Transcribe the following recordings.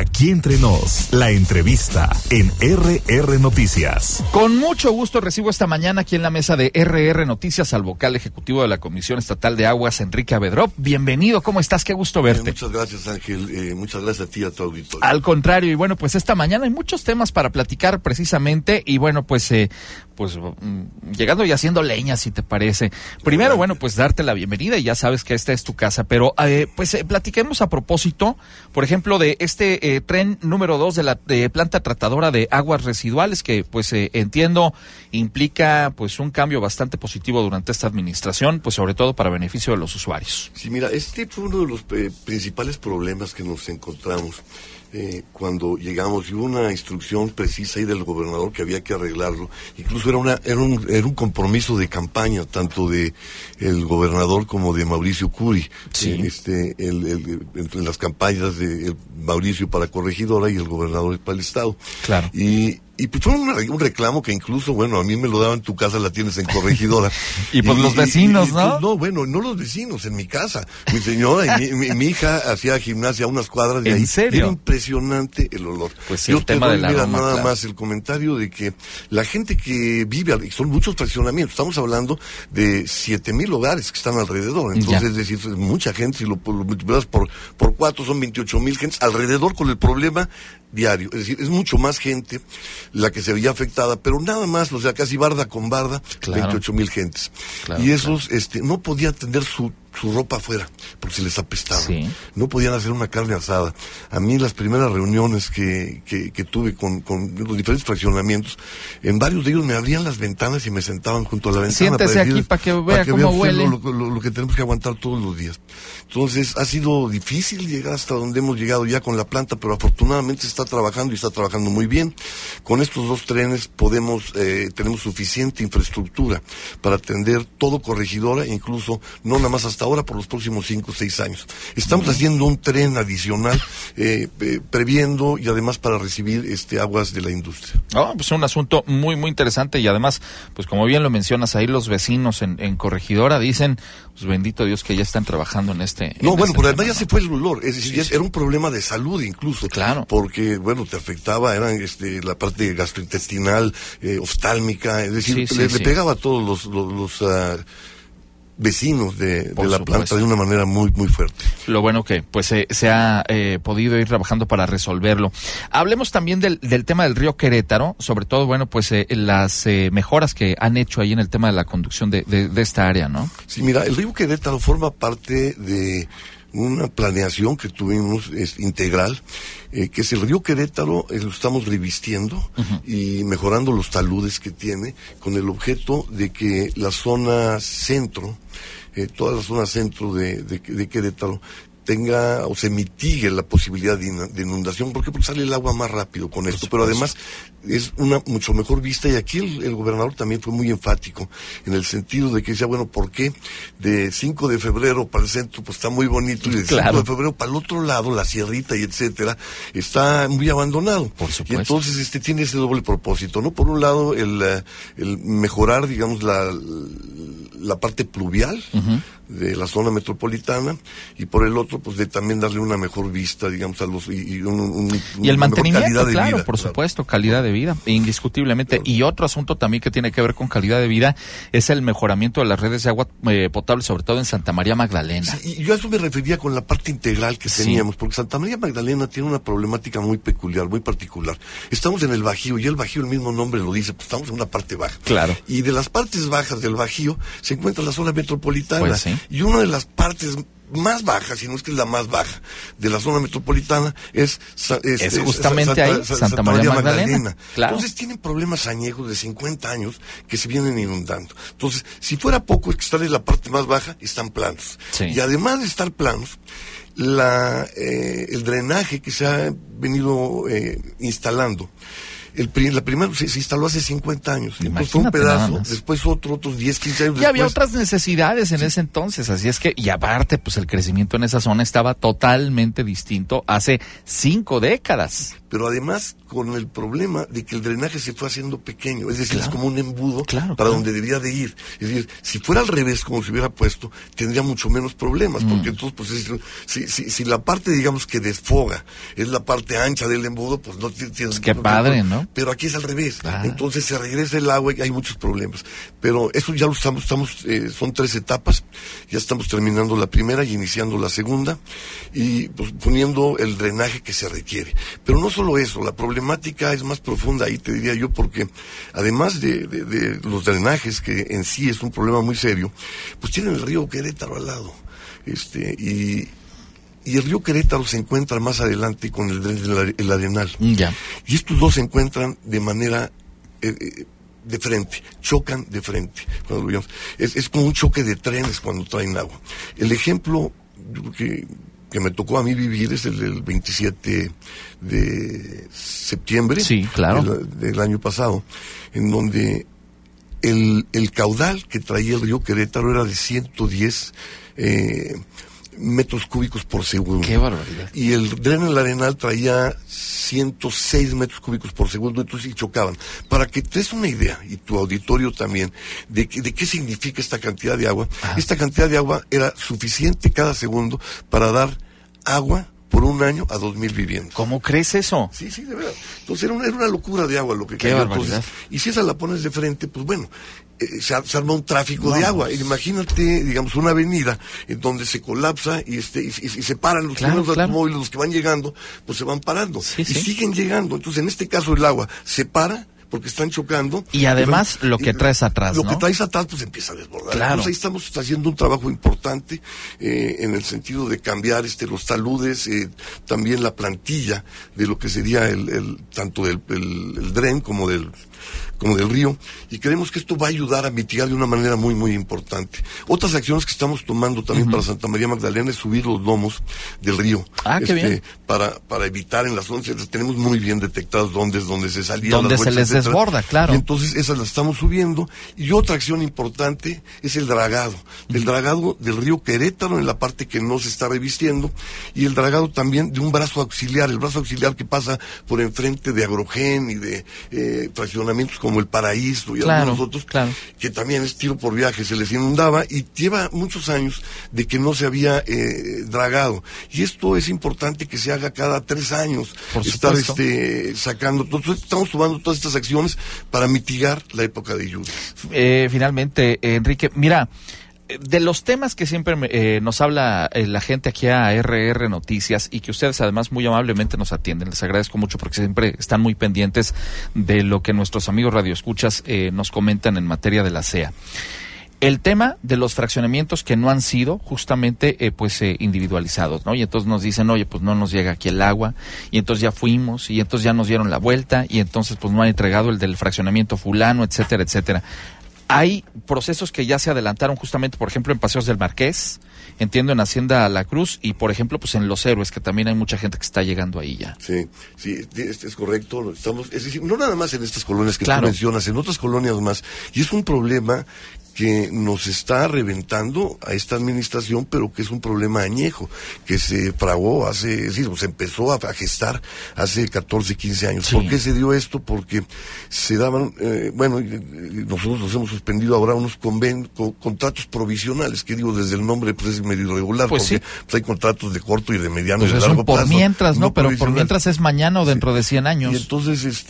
Aquí entre nos, la entrevista en RR Noticias. Con mucho gusto recibo esta mañana aquí en la mesa de RR Noticias al vocal ejecutivo de la Comisión Estatal de Aguas, Enrique Avedrop. Bienvenido, ¿cómo estás? Qué gusto verte. Muchas gracias, Ángel. Muchas gracias a ti y a tu auditorio. Al contrario, y bueno, pues esta mañana hay muchos temas para platicar precisamente, y bueno, llegando y haciendo leña, si te parece. Primero, bueno, pues darte la bienvenida, y ya sabes que esta es tu casa, pero platiquemos a propósito, por ejemplo, de este tren número 2 de la planta tratadora de aguas residuales, que entiendo implica pues un cambio bastante positivo durante esta administración, pues sobre todo para beneficio de los usuarios. Sí, mira, este fue uno de los principales problemas que nos encontramos cuando llegamos, y hubo una instrucción precisa ahí del gobernador que había que arreglarlo. Incluso era un compromiso de campaña, tanto de el gobernador como de Mauricio Curi. Sí. En las campañas de Mauricio para corregidora y el gobernador para el estado. Claro. Y pues fue un reclamo que incluso, bueno, a mí me lo daban, en tu casa la tienes en corregidora. Y pues los vecinos, ¿no? Pues, no, bueno, no los vecinos, en mi casa. Mi señora y mi hija hacía gimnasia a unas cuadras de ahí. ¿En serio? Era impresionante el olor. Pues sí, el tema del aroma, nada claro. más el comentario de que la gente que vive, son muchos fraccionamientos, estamos hablando de 7,000 hogares que están alrededor. Entonces, es decir, es mucha gente, si lo multiplicas por 4 son 28,000 gentes alrededor con el problema diario. Es decir, es mucho más gente la que se veía afectada, pero nada más, o sea, casi barda con barda, claro. 28,000 gentes. Claro, y esos, no podían tener su ropa afuera, porque se les apestaba. Sí. No podían hacer una carne asada. A mí las primeras reuniones que tuve con los diferentes fraccionamientos, en varios de ellos me abrían las ventanas y me sentaban junto a la ventana. Siéntese aquí para que vea cómo huele. Lo que tenemos que aguantar todos los días. Entonces, ha sido difícil llegar hasta donde hemos llegado ya con la planta, pero afortunadamente está trabajando y está trabajando muy bien. Con estos 2 trenes tenemos suficiente infraestructura para atender todo corregidora, incluso no nada más hasta ahora, por los próximos 5 o 6 años. Estamos haciendo un tren adicional, previendo y además para recibir aguas de la industria. Pues un asunto muy, muy interesante, y además, pues como bien lo mencionas, ahí los vecinos en corregidora dicen, pues bendito Dios que ya están trabajando en este. Pero además ya se fue el olor, es decir, era un problema de salud incluso. Claro. Porque, bueno, te afectaba, eran la parte gastrointestinal, oftálmica, es decir, le pegaba a todos los vecinos de la planta de una manera muy, muy fuerte. Lo bueno que se ha podido ir trabajando para resolverlo. Hablemos también del tema del río Querétaro, sobre todo, las mejoras que han hecho ahí en el tema de la conducción de esta área, ¿no? Sí, mira, el río Querétaro forma parte de una planeación que tuvimos integral, que es el río Querétaro, lo estamos revistiendo y mejorando los taludes que tiene, con el objeto de que la zona centro, toda la zona centro de Querétaro, tenga o se mitigue la posibilidad de inundación. ¿Por qué? Porque sale el agua más rápido con esto, pero además es una mucho mejor vista, y aquí el gobernador también fue muy enfático en el sentido de que decía, bueno, ¿por qué de 5 de febrero para el centro pues está muy bonito, y de 5 de febrero para el otro lado, la sierrita y etcétera, está muy abandonado? Por supuesto. Y entonces tiene ese doble propósito, ¿no? Por un lado el mejorar, digamos, la parte pluvial de la zona metropolitana, y por el otro pues de también darle una mejor vista, digamos, a los y el mantenimiento, calidad de claro, vida, por supuesto, calidad de vida, indiscutiblemente. Claro. Y otro asunto también que tiene que ver con calidad de vida es el mejoramiento de las redes de agua potable, sobre todo en Santa María Magdalena. Sí, y yo a eso me refería con la parte integral que teníamos, porque Santa María Magdalena tiene una problemática muy peculiar, muy particular. Estamos en el Bajío, y el Bajío, el mismo nombre lo dice, pues estamos en una parte baja. Claro. Y de las partes bajas del Bajío se encuentra la zona metropolitana. Pues sí. Y una de las partes más baja, si no es que es la más baja de la zona metropolitana, es justamente ahí, Santa María Magdalena. Claro. Entonces tienen problemas añejos de 50 años que se vienen inundando. Entonces, si fuera poco, es que están en la parte más baja, están planos. Sí. Y además de estar planos, el drenaje que se ha venido instalando La primera se instaló hace 50 años. Entonces fue un Imagínate nada pedazo, más. después otros 10, 15 años Y después. había otras necesidades en ese entonces, así es que, y aparte, pues el crecimiento en esa zona estaba totalmente distinto hace 5 décadas. Pero además con el problema de que el drenaje se fue haciendo pequeño, es decir, Claro. es como un embudo Claro, para claro. donde debía de ir. Es decir, si fuera al revés, como se hubiera puesto, tendría mucho menos problemas, porque entonces, pues, si la parte, digamos, que desfoga es la parte ancha del embudo, pues no tienes... Qué padre, ¿no? Pero aquí es al revés. Ah. Entonces se regresa el agua y hay muchos problemas. Pero eso ya lo estamos son 3 etapas. Ya estamos terminando la primera y iniciando la segunda. Y pues poniendo el drenaje que se requiere. Pero no solo eso, la problemática es más profunda ahí, te diría yo, porque además de los drenajes, que en sí es un problema muy serio, pues tienen el río Querétaro al lado. Y el río Querétaro se encuentra más adelante con el Arenal. Ya. Y estos dos se encuentran de manera de frente, chocan de frente. Cuando lo vemos. Es como un choque de trenes cuando traen agua. El ejemplo que me tocó a mí vivir es el del 27 de septiembre Sí, claro. del año pasado, en donde el caudal que traía el río Querétaro era de 110 metros cúbicos por segundo. Qué barbaridad. Y el Dren El Arenal traía 106 metros cúbicos por segundo, entonces y chocaban. Para que te des una idea, y tu auditorio también, de qué significa esta cantidad de agua. Esta cantidad de agua era suficiente cada segundo para dar agua por un año a 2,000 viviendas. ¿Cómo crees eso? Sí, de verdad. Entonces era una locura de agua lo que Qué cayó. barbaridad. Entonces, y si esa la pones de frente, pues bueno, se arma un tráfico de agua. Imagínate, digamos, una avenida en donde se colapsa y se paran los primeros automóviles, los que van llegando, pues se van parando. Sí, y sí. siguen llegando. Entonces, en este caso, el agua se para porque están chocando. Y además lo que traes atrás, Lo ¿no? que traes atrás, pues empieza a desbordar. Claro. Entonces ahí estamos haciendo un trabajo importante en el sentido de cambiar los taludes, también la plantilla de lo que sería tanto el dren como del río, y creemos que esto va a ayudar a mitigar de una manera muy, muy importante. Otras acciones que estamos tomando también para Santa María Magdalena es subir los domos del río. Qué bien. Para evitar en las zonas, tenemos muy bien detectados donde se salían Donde las se vueltas, les etcétera. desborda, claro. Y entonces esas las estamos subiendo. Y otra acción importante es el dragado. El dragado del río Querétaro en la parte que no se está revistiendo, y el dragado también de un brazo auxiliar, el brazo auxiliar que pasa por enfrente de Agrogen y de fraccionamientos como el Paraíso y algunos otros, que también es tiro por viaje, se les inundaba, y lleva muchos años de que no se había dragado. Y esto es importante que se haga cada 3 años, por estar sacando. Entonces estamos tomando todas estas acciones para mitigar la época de lluvia. Finalmente, Enrique, mira, de los temas que siempre nos habla la gente aquí a RR Noticias, y que ustedes además muy amablemente nos atienden, les agradezco mucho porque siempre están muy pendientes de lo que nuestros amigos radioescuchas nos comentan en materia de la SEA. El tema de los fraccionamientos que no han sido justamente individualizados, ¿no? Y entonces nos dicen, oye, pues no nos llega aquí el agua, y entonces ya fuimos, y entonces ya nos dieron la vuelta, y entonces pues no han entregado el del fraccionamiento fulano, etcétera, etcétera. Hay procesos que ya se adelantaron justamente, por ejemplo, en Paseos del Marqués, entiendo en Hacienda La Cruz, y por ejemplo, pues en Los Héroes, que también hay mucha gente que está llegando ahí ya. Sí, es correcto. Es decir, no nada más en estas colonias que tú Claro. mencionas, en otras colonias más. Y es un problema que nos está reventando a esta administración, pero que es un problema añejo, que se fraguó se empezó a gestar hace 14, 15 años. Sí. ¿Por qué se dio esto? Porque se daban, nosotros nos hemos suspendido ahora unos contratos provisionales, que digo, desde el nombre pues es medio irregular, Pues porque sí. pues, hay contratos de corto y de mediano Pues y de eso largo por plazo. mientras, ¿no? Pero por provisional. mientras es mañana o dentro de 100 años. Y entonces,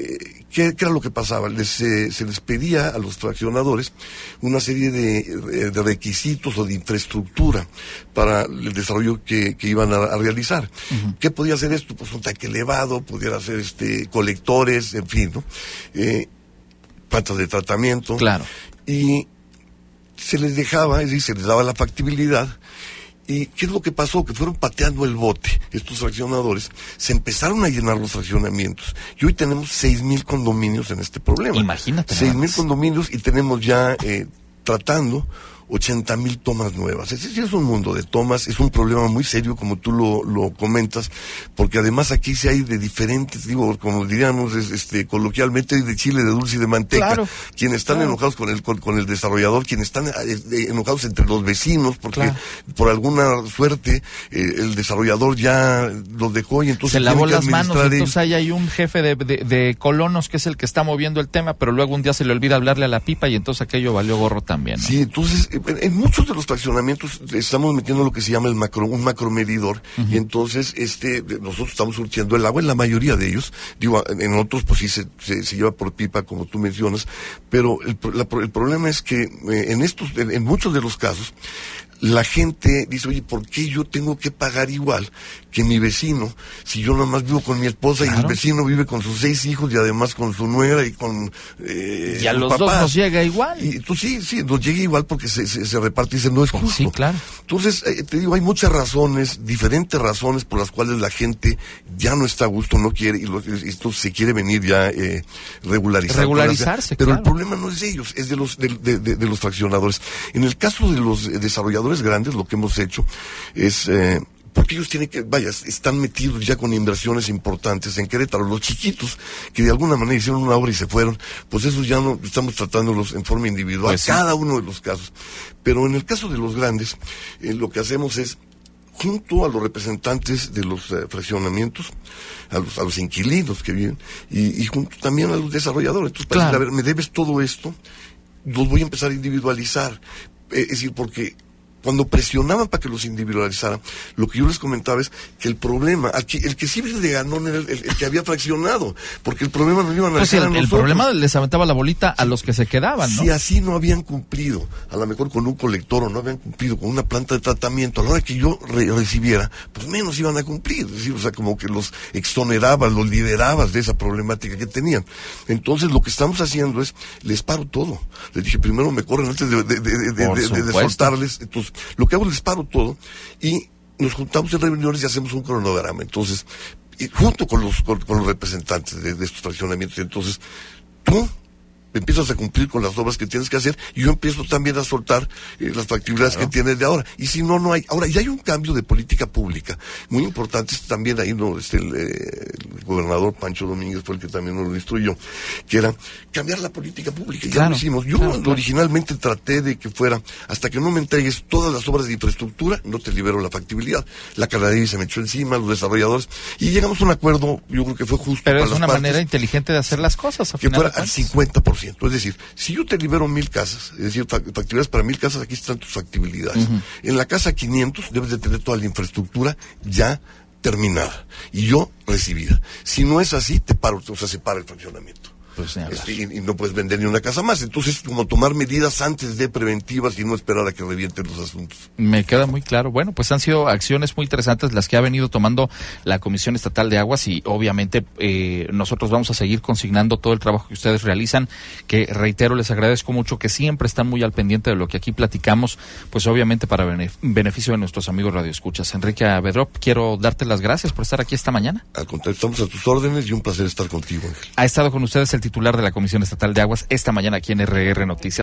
¿qué era lo que pasaba? Se les pedía a los fraccionadores una serie de requisitos o de infraestructura para el desarrollo que iban a realizar. Uh-huh. ¿Qué podía hacer esto? Pues un tanque elevado, pudiera ser colectores, en fin, ¿no? Plantas de tratamiento. Claro. Y se les dejaba, es decir, se les daba la factibilidad. ¿Y qué es lo que pasó? Que fueron pateando el bote, estos fraccionadores, se empezaron a llenar los fraccionamientos. Y hoy tenemos 6,000 condominios en este problema. Imagínate. 6,000 condominios, y tenemos ya tratando 80,000 tomas nuevas. Es decir, es un mundo de tomas, es un problema muy serio, como tú lo comentas, porque además aquí sí hay de diferentes, digo, como diríamos, coloquialmente, hay de chile, de dulce y de manteca. Claro. Quienes están enojados con el desarrollador, quienes están enojados entre los vecinos, porque por alguna suerte el desarrollador ya los dejó y entonces se lavó las manos, él. entonces ahí hay un jefe de colonos que es el que está moviendo el tema, pero luego un día se le olvida hablarle a la pipa y entonces aquello valió gorro también, ¿no? Sí, entonces en muchos de los fraccionamientos estamos metiendo lo que se llama un macromedidor, y entonces nosotros estamos surtiendo el agua en la mayoría de ellos. Digo, en otros pues sí se lleva por pipa, como tú mencionas, pero el problema es que en muchos de los casos la gente dice, oye, ¿por qué yo tengo que pagar igual que mi vecino si yo nada más vivo con mi esposa? Claro. Y el vecino vive con sus 6 hijos y además con su nuera y con y a los papás. Dos nos llega igual. Y tú sí, nos llega igual porque se reparte y dice, no es justo. Sí, claro. Entonces, te digo, hay muchas razones, diferentes razones por las cuales la gente ya no está a gusto, no quiere, y esto se quiere venir ya regularizarse. Pero claro. El problema no es de ellos, es de los fraccionadores. En el caso de los desarrolladores grandes, lo que hemos hecho es porque ellos tienen que, están metidos ya con inversiones importantes en Querétaro. Los chiquitos, que de alguna manera hicieron una obra y se fueron, pues esos ya no estamos tratándolos en forma individual, pues sí. Cada uno de los casos. Pero en el caso de los grandes, lo que hacemos es, junto a los representantes de los fraccionamientos, a los inquilinos que viven, y junto también a los desarrolladores. Entonces, para decir, a ver, me debes todo esto, los voy a empezar a individualizar. Es decir, porque cuando presionaban para que los individualizaran, lo que yo les comentaba es que el problema, el que siempre le ganó era el que había fraccionado, porque el problema no iban a dejar a nosotros. El problema les aventaba la bolita a los que se quedaban, ¿no? Si así no habían cumplido, a lo mejor con un colector, o no habían cumplido con una planta de tratamiento, a la hora que yo recibiera, pues menos iban a cumplir. Es decir, o sea, como que los exonerabas, los liberabas de esa problemática que tenían. Entonces, lo que estamos haciendo es, les paro todo. Les dije, primero me corren antes de soltarles. Entonces, lo que hago es les paro todo y nos juntamos en reuniones y hacemos un cronograma. Entonces, junto con los representantes de estos fraccionamientos, entonces tú empiezas a cumplir con las obras que tienes que hacer y yo empiezo también a soltar las factibilidades que tienes de ahora. Y si no hay. Ahora, ya hay un cambio de política pública muy importante. También ahí el gobernador Pancho Domínguez fue el que también nos lo instruyó, que era cambiar la política pública. Ya lo hicimos. Yo originalmente traté de que fuera, hasta que no me entregues todas las obras de infraestructura, no te libero la factibilidad. La Canadá se me echó encima, los desarrolladores, y llegamos a un acuerdo, yo creo que fue justo. Pero es una manera inteligente de hacer las cosas. Que fuera al 50%. Es decir, si yo te libero 1,000 casas, es decir, factibilidades para 1,000 casas, aquí están tus factibilidades. En la casa 500 debes de tener toda la infraestructura ya terminada y yo recibida. Si no es así, te paro, o sea, se para el fraccionamiento. Pues y no puedes vender ni una casa más. Entonces, como tomar medidas antes de preventivas y no esperar a que revienten los asuntos. Me queda muy claro. Bueno, pues han sido acciones muy interesantes las que ha venido tomando la Comisión Estatal de Aguas y obviamente nosotros vamos a seguir consignando todo el trabajo que ustedes realizan, que reitero, les agradezco mucho que siempre están muy al pendiente de lo que aquí platicamos, pues obviamente para beneficio de nuestros amigos radioescuchas. Enrique Bedrop, quiero darte las gracias por estar aquí esta mañana. Al contrario, estamos a tus órdenes y un placer estar contigo, Ángel. Ha estado con ustedes el titular de la Comisión Estatal de Aguas esta mañana aquí en RR Noticias.